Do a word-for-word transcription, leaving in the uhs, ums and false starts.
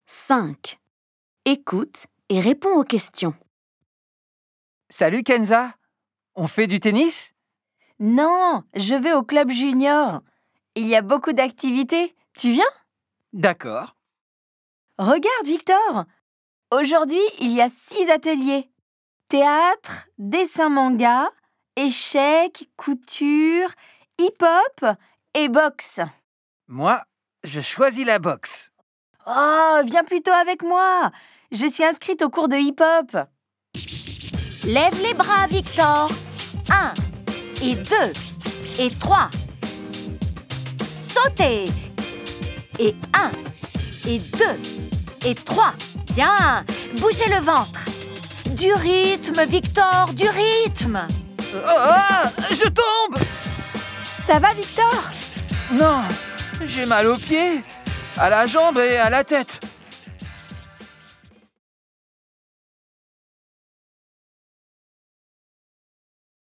cinq. Écoute et réponds aux questions. Salut Kenza, on fait du tennis? Non, je vais au club junior. Il y a beaucoup d'activités. Tu viens? D'accord. Regarde, Victor. Aujourd'hui, il y a six ateliers. Théâtre, dessin manga, échecs, couture, hip-hop et boxe. Moi, je choisis la boxe. Oh, viens plutôt avec moi. Je suis inscrite au cours de hip-hop. Lève les bras, Victor. Un, et deux, et trois. Sautez. Et un, et deux, et trois. Bien, bougez le ventre. Du rythme, Victor, du rythme. Ah, je tombe! Ça va, Victor? Non, j'ai mal aux pieds, à la jambe et à la tête.